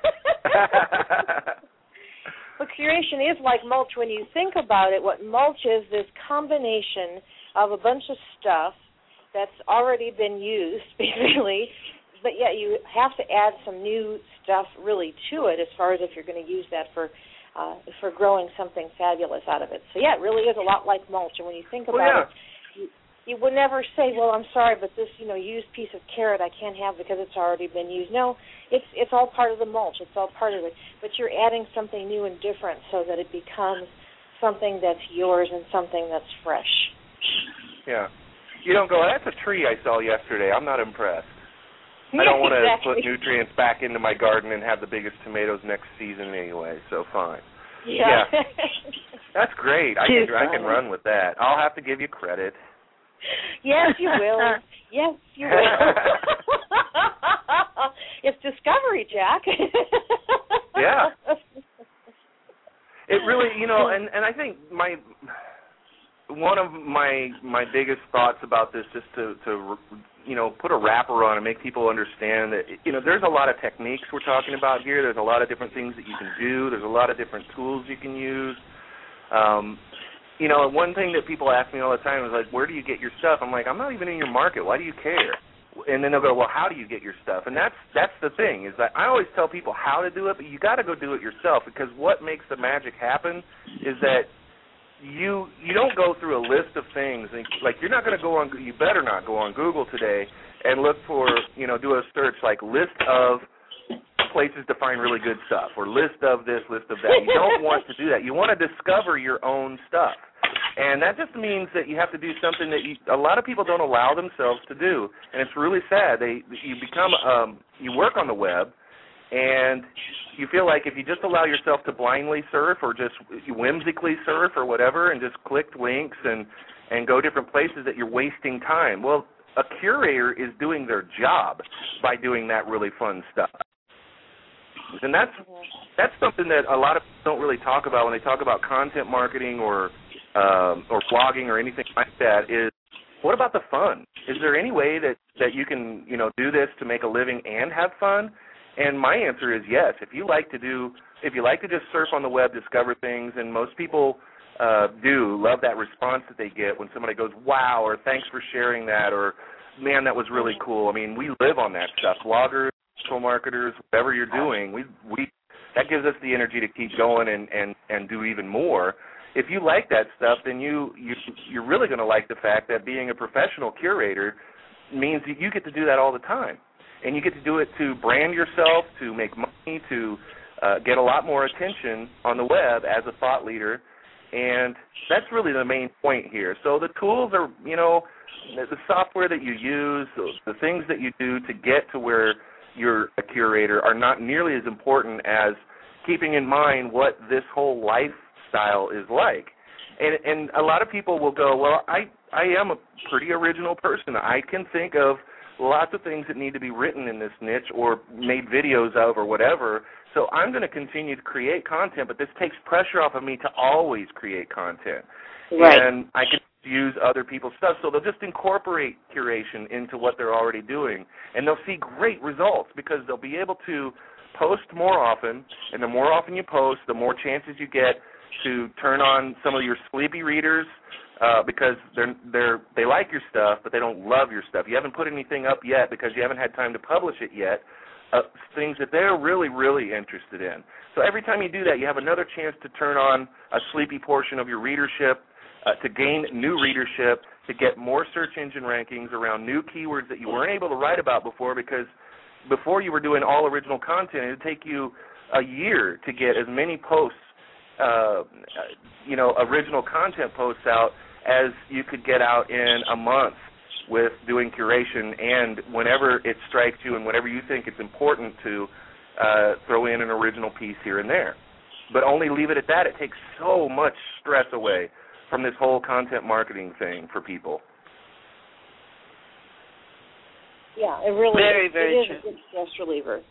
But curation is like mulch. When you think about it, what mulch is this combination of a bunch of stuff that's already been used, basically, but yet you have to add some new stuff really to it as far as if you're going to use that for growing something fabulous out of it. So, yeah, it really is a lot like mulch. And when you think about it, you would never say, well, I'm sorry, but this, used piece of carrot I can't have because it's already been used. No, it's all part of the mulch. It's all part of it. But you're adding something new and different so that it becomes something that's yours and something that's fresh. Yeah. You don't go, that's a tree I saw yesterday. I'm not impressed. I don't want to put nutrients back into my garden and have the biggest tomatoes next season anyway, so fine. Yeah. That's great. I can run with that. I'll have to give you credit. Yes, you will. Yes, you will. It's discovery, Jack. Yeah. It really, and I think one of my biggest thoughts about this, just to put a wrapper on and make people understand that, there's a lot of techniques we're talking about here. There's a lot of different things that you can do. There's a lot of different tools you can use. One thing that people ask me all the time is like, where do you get your stuff? I'm like, I'm not even in your market. Why do you care? And then they'll go, well, how do you get your stuff? And that's the thing, is that I always tell people how to do it, but you got to go do it yourself, because what makes the magic happen is that you don't go through a list of things. Like, you're not going to you better not go on Google today and look for, do a search like list of places to find really good stuff, or list of this, list of that. You don't want to do that. You want to discover your own stuff. And that just means that you have to do something that a lot of people don't allow themselves to do. And it's really sad. You work on the web, and you feel like if you just allow yourself to blindly surf, or just whimsically surf or whatever, and just click links and go different places, that you're wasting time. Well, a curator is doing their job by doing that really fun stuff. And that's something that a lot of people don't really talk about when they talk about content marketing or blogging or anything like that. Is what about the fun? Is there any way that you can do this to make a living and have fun? And my answer is yes. If you like to just surf on the web, discover things, and most people do love that response that they get when somebody goes, wow, or thanks for sharing that, or man, that was really cool. I mean, we live on that stuff. Bloggers, social marketers, whatever you're doing, we that gives us the energy to keep going and do even more. If you like that stuff, then you're really going to like the fact that being a professional curator means that you get to do that all the time. And you get to do it to brand yourself, to make money, to get a lot more attention on the web as a thought leader. And that's really the main point here. So the tools are, the software that you use, the things that you do to get to where you're a curator are not nearly as important as keeping in mind what this whole lifestyle is like. And a lot of people will go, well, I am a pretty original person. I can think of lots of things that need to be written in this niche or made videos of or whatever, so I'm going to continue to create content, but this takes pressure off of me to always create content. Right. And I can use other people's stuff, so they'll just incorporate curation into what they're already doing, and they'll see great results because they'll be able to post more often, and the more often you post, the more chances you get to turn on some of your sleepy readers, because they like your stuff, but they don't love your stuff. You haven't put anything up yet because you haven't had time to publish it yet, things that they're really, really interested in. So every time you do that, you have another chance to turn on a sleepy portion of your readership, to gain new readership, to get more search engine rankings around new keywords that you weren't able to write about before, because before you were doing all original content, it would take you a year to get as many posts, original content posts out as you could get out in a month with doing curation, and whenever it strikes you and whenever you think it's important to throw in an original piece here and there. But only leave it at that. It takes so much stress away from this whole content marketing thing for people. Yeah, it really very, is. very it true. is a good stress reliever.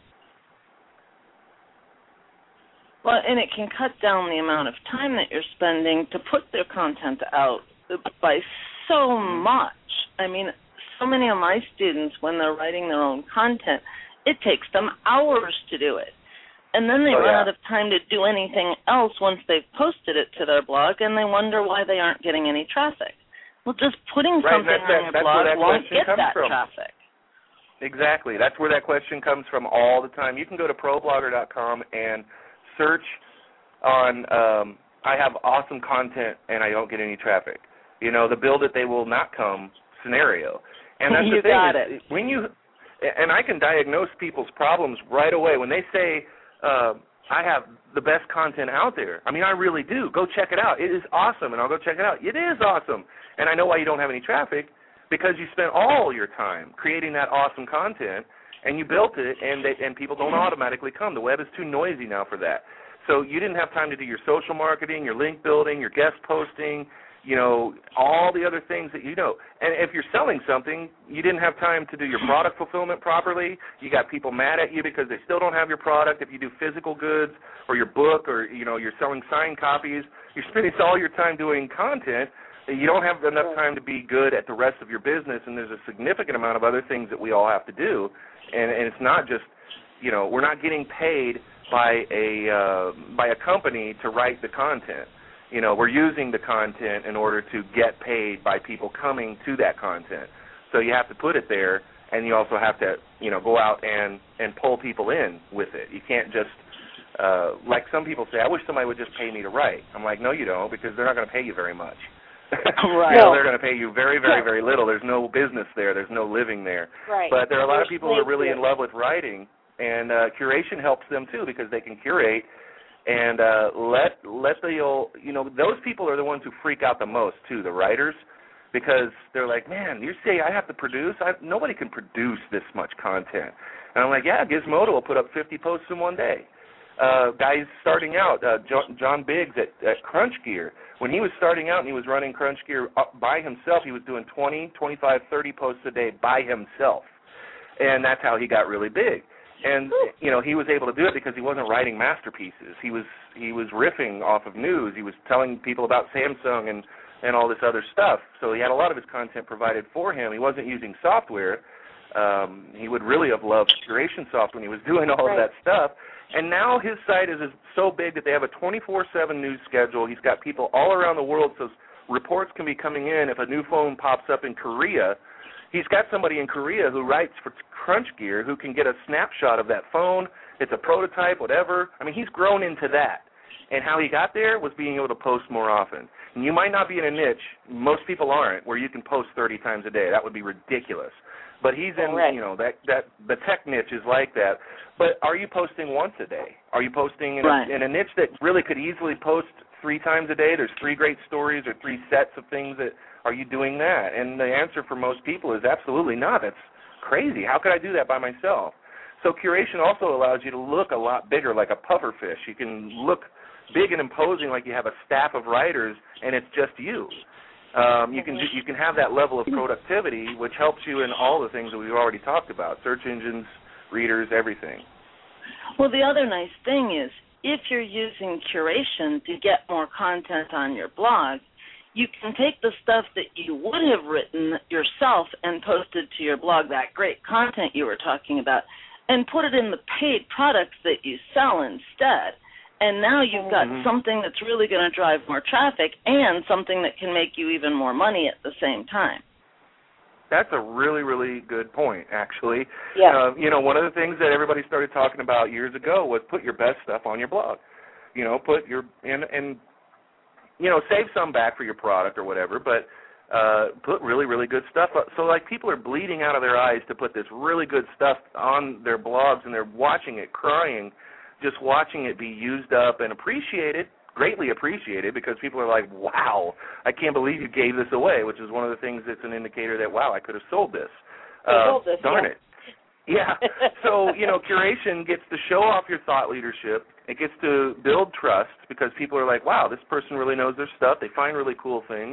Well, and it can cut down the amount of time that you're spending to put their content out by so much. I mean, so many of my students, when they're writing their own content, it takes them hours to do it. And then they run out of time to do anything else once they've posted it to their blog, and they wonder why they aren't getting any traffic. Well, just putting something on your blog won't get that traffic. Exactly. That's where that question comes from all the time. You can go to ProBlogger.com and search on I have awesome content and I don't get any traffic. The build it, they will not come scenario. And that's the thing. When you, and I can diagnose people's problems right away. When they say, I have the best content out there, I mean, I really do. Go check it out. It is awesome, and I'll go check it out. It is awesome. And I know why you don't have any traffic, because you spent all your time creating that awesome content, and you built it, and people don't automatically come. The web is too noisy now for that. So you didn't have time to do your social marketing, your link building, your guest posting, all the other things that And if you're selling something, you didn't have time to do your product fulfillment properly. You got people mad at you because they still don't have your product. If you do physical goods or your book, or, you're selling signed copies, you're spending all your time doing content You don't have enough time to be good at the rest of your business, and there's a significant amount of other things that we all have to do, and it's not just, we're not getting paid by a company to write the content. We're using the content in order to get paid by people coming to that content. So you have to put it there, and you also have to, go out and pull people in with it. You can't just, like some people say, I wish somebody would just pay me to write. I'm like, no, you don't, because they're not going to pay you very much. Right. They're going to pay you very, very, very little. There's no business there. There's no living there. Right. But there are a lot of people who are really in love with writing, and curation helps them too, because they can curate and let those people are the ones who freak out the most too, the writers, because they're like, man, you say I have to produce? Nobody can produce this much content. And I'm like, yeah, Gizmodo will put up 50 posts in one day. Guys starting out, John Biggs at Crunch Gear, when he was starting out and he was running Crunch Gear by himself, he was doing 20, 25, 30 posts a day by himself. And that's how he got really big. And, he was able to do it because he wasn't writing masterpieces. He was riffing off of news. He was telling people about Samsung and all this other stuff. So he had a lot of his content provided for him. He wasn't using software. He would really have loved Curation Soft when he was doing all of that stuff. And now his site is so big that they have a 24/7 news schedule. He's got people all around the world, so reports can be coming in. If a new phone pops up in Korea, he's got somebody in Korea who writes for Crunch Gear who can get a snapshot of that phone. It's a prototype, whatever. I mean, he's grown into that. And how he got there was being able to post more often. And you might not be in a niche, most people aren't, where you can post 30 times a day. That would be ridiculous. But he's in, that the tech niche is like that. But are you posting once a day? Are you posting in a niche that really could easily post 3 times a day? There's 3 great stories or 3 sets of things that, are you doing that? And the answer for most people is absolutely not. That's crazy. How could I do that by myself? So curation also allows you to look a lot bigger, like a pufferfish. You can look big and imposing like you have a staff of writers and it's just you. You can have that level of productivity, which helps you in all the things that we've already talked about, search engines, readers, everything. Well, the other nice thing is if you're using curation to get more content on your blog, you can take the stuff that you would have written yourself and posted to your blog, that great content you were talking about, and put it in the paid products that you sell instead. And now you've got something that's really going to drive more traffic and something that can make you even more money at the same time. That's a really, really good point, actually. Yeah. One of the things that everybody started talking about years ago was put your best stuff on your blog. Put your and save some back for your product or whatever, but put really, really good stuff up. So, like, people are bleeding out of their eyes to put this really good stuff on their blogs, and they're watching it, crying, just watching it be used up and appreciated, greatly appreciated, because people are like, wow, I can't believe you gave this away, which is one of the things that's an indicator that, wow, I could have sold this. Darn it. Yeah. So, curation gets to show off your thought leadership. It gets to build trust because people are like, wow, this person really knows their stuff. They find really cool things.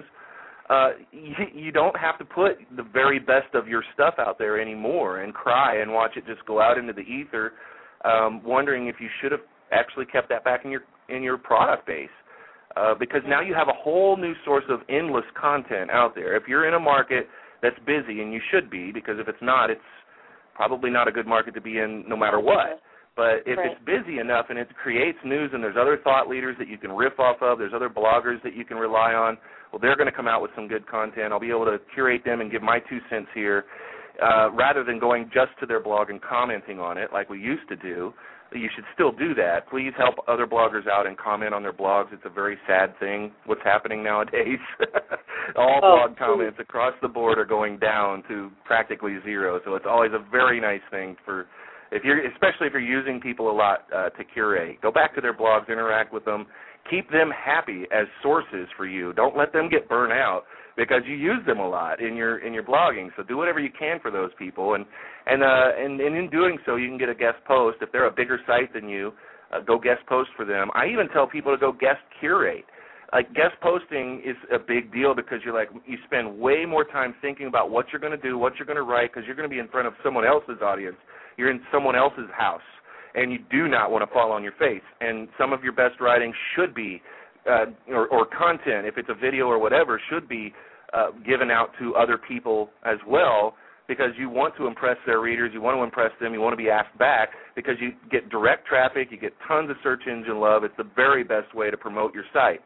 You don't have to put the very best of your stuff out there anymore and cry and watch it just go out into the ether, wondering if you should have actually kept that back in your product base, because now you have a whole new source of endless content out there. If you're in a market that's busy, and you should be, because if it's not, it's probably not a good market to be in no matter what. But if it's busy enough and it creates news and there's other thought leaders that you can riff off of, there's other bloggers that you can rely on, well, they're going to come out with some good content. I'll be able to curate them and give my 2 cents here. Rather than going just to their blog and commenting on it like we used to do. You should still do that. Please help other bloggers out and comment on their blogs. It's a very sad thing, what's happening nowadays. All blog comments across the board are going down to practically zero, so it's always a very nice thing especially if you're using people a lot to curate. Go back to their blogs, interact with them, keep them happy as sources for you. Don't let them get burnt out, because you use them a lot in your blogging. So do whatever you can for those people, and in doing so, you can get a guest post. If they're a bigger site than you, go guest post for them. I even tell people to go guest curate. Like, guest posting is a big deal because you spend way more time thinking about what you're going to do, what you're going to write, because you're going to be in front of someone else's audience. You're in someone else's house, and you do not want to fall on your face. And some of your best writing should be or content, if it's a video or whatever, should be given out to other people as well, because you want to impress their readers, you want to impress them, you want to be asked back, because you get direct traffic, you get tons of search engine love. It's the very best way to promote your site,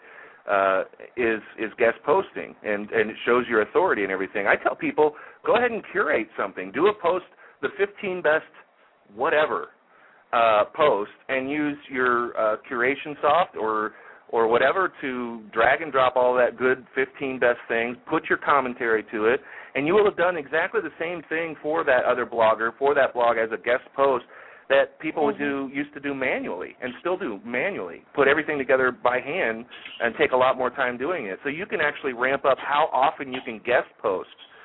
is guest posting, and it shows your authority and everything. I tell people, go ahead and curate something. Do a post, the 15 best whatever post, and use your curation soft or whatever to drag and drop all that good 15 best things, put your commentary to it, and you will have done exactly the same thing for that other blogger, for that blog as a guest post that people used to do manually and still do manually, put everything together by hand and take a lot more time doing it. So you can actually ramp up how often you can guest post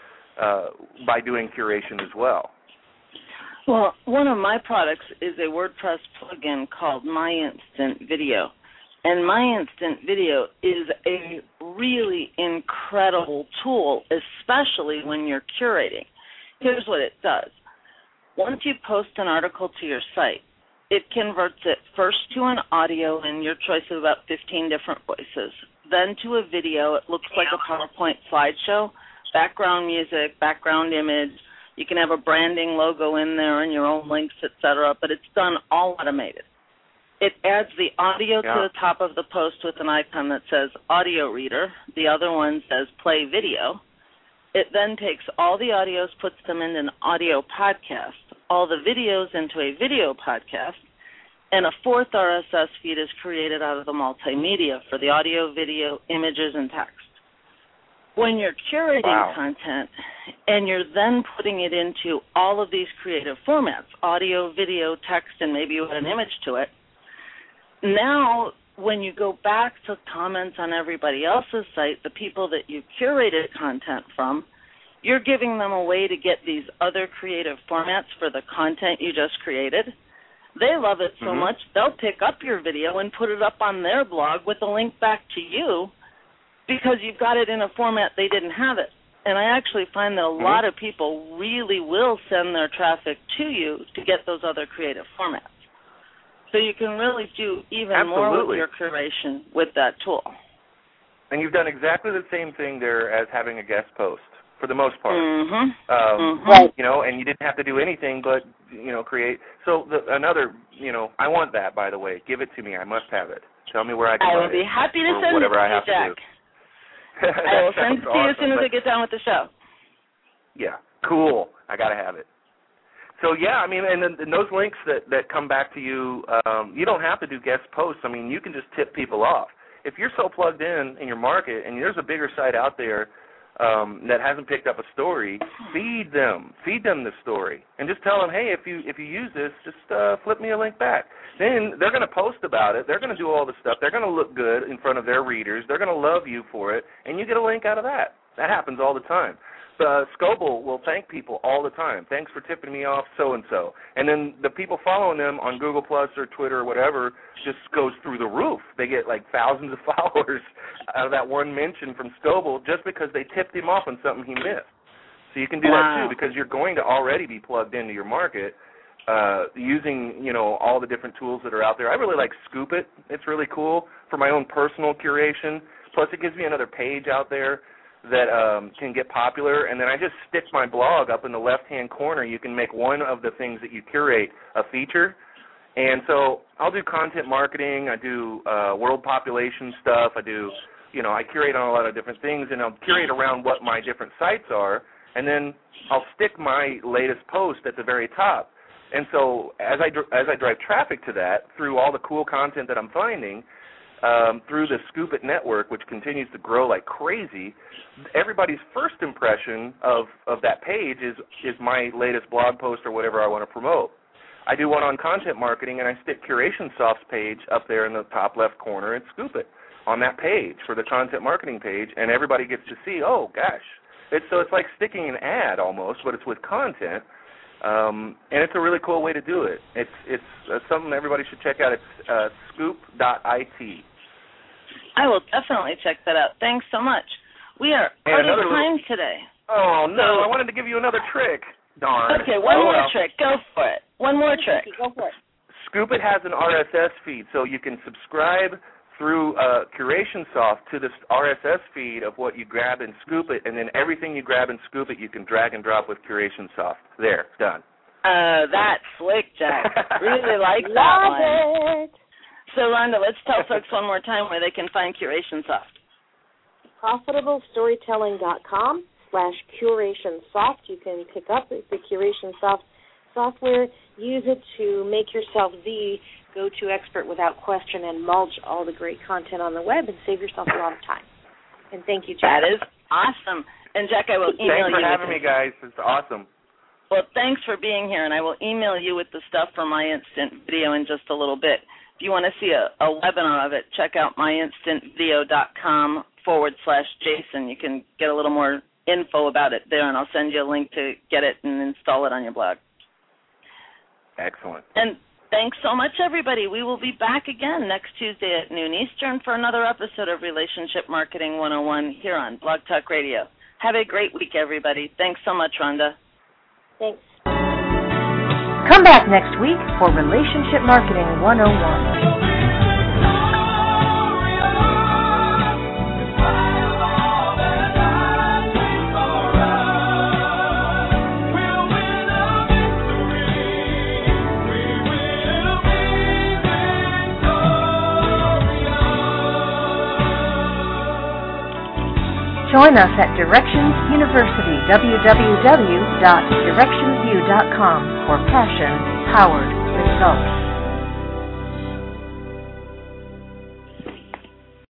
by doing curation as well. Well, one of my products is a WordPress plugin called My Instant Video. And My Instant Video is a really incredible tool, especially when you're curating. Here's what it does. Once you post an article to your site, it converts it first to an audio in your choice of about 15 different voices, then to a video. It looks like a PowerPoint slideshow, background music, background image. You can have a branding logo in there and your own links, etc., but it's done all automated. It adds the audio to the top of the post with an icon that says Audio Reader. The other one says Play Video. It then takes all the audios, puts them in an audio podcast, all the videos into a video podcast, and a fourth RSS feed is created out of the multimedia for the audio, video, images, and text. When you're curating content and you're then putting it into all of these creative formats, audio, video, text, and maybe you add an image to it, now when you go back to comments on everybody else's site, the people that you curated content from, you're giving them a way to get these other creative formats for the content you just created. They love it so much, they'll pick up your video and put it up on their blog with a link back to you because you've got it in a format they didn't have it. And I actually find that a lot of people really will send their traffic to you to get those other creative formats. So you can really do even more with your curation with that tool. And you've done exactly the same thing there as having a guest post, for the most part. You know, and you didn't have to do anything but, you know, create. So another, you know, I want that, by the way. Give it to me. I must have it. Tell me where I can I will be happy to send it to you, Jack. I will send it to you as soon as I get done with the show. Yeah, cool. I got to have it. So, yeah, I mean, and those links that come back to you, you don't have to do guest posts. I mean, you can just tip people off. If you're so plugged in your market and there's a bigger site out there that hasn't picked up a story, feed them the story. And just tell them, hey, if you use this, just flip me a link back. Then they're going to post about it. They're going to do all the stuff. They're going to look good in front of their readers. They're going to love you for it, and you get a link out of that. That happens all the time. Scoble will thank people all the time. Thanks for tipping me off so-and-so. And then the people following them on Google Plus or Twitter or whatever just goes through the roof. They get like thousands of followers out of that one mention from Scoble just because they tipped him off on something he missed. So you can do that too, because you're going to already be plugged into your market using, you know, all the different tools that are out there. I really like Scoop It. It's really cool for my own personal curation. Plus it gives me another page out there that can get popular, and then I just stick my blog up in the left-hand corner. You can make one of the things that you curate a feature, and so I'll do content marketing, I do world population stuff, I do, you know, I curate on a lot of different things, and I'll curate around what my different sites are, and then I'll stick my latest post at the very top. And so as I drive traffic to that through all the cool content that I'm finding, through the Scoop It network, which continues to grow like crazy, everybody's first impression of that page is my latest blog post or whatever I want to promote. I do one on content marketing, and I stick CurationSoft's page up there in the top left corner and Scoop It on that page for the content marketing page, and everybody gets to see, oh, gosh. It's like sticking an ad almost, but it's with content. And it's a really cool way to do it. It's something everybody should check out. It's scoop.it. I will definitely check that out. Thanks so much. We are out of time today. Oh, no. I wanted to give you another trick. Darn. Okay, one more trick. Go for it. One more trick. Go for it. Scoop It has an RSS feed, so you can subscribe through CurationSoft to this RSS feed of what you grab and scoop it, and then everything you grab and scoop it, you can drag and drop with CurationSoft. There, done. That's slick, Jack. Really like that Love one. it. So, Rhonda, let's tell folks one more time where they can find CurationSoft. ProfitableStorytelling.com/CurationSoft. You can pick up the CurationSoft software, use it to make yourself the go-to expert without question, and mulch all the great content on the web and save yourself a lot of time. And thank you, Jack. That is awesome. And, Jack, I will email you. Thanks for having me, guys. It's awesome. Well, thanks for being here, and I will email you with the stuff for My Instant Video in just a little bit. If you want to see a webinar of it, check out myinstantvideo.com/Jason. You can get a little more info about it there, and I'll send you a link to get it and install it on your blog. Excellent. And thanks so much, everybody. We will be back again next Tuesday at noon Eastern for another episode of Relationship Marketing 101 here on Blog Talk Radio. Have a great week, everybody. Thanks so much, Rhonda. Thanks. Come back next week for Relationship Marketing 101. Join us at Directions University, www.directionsu.com for passion-powered results.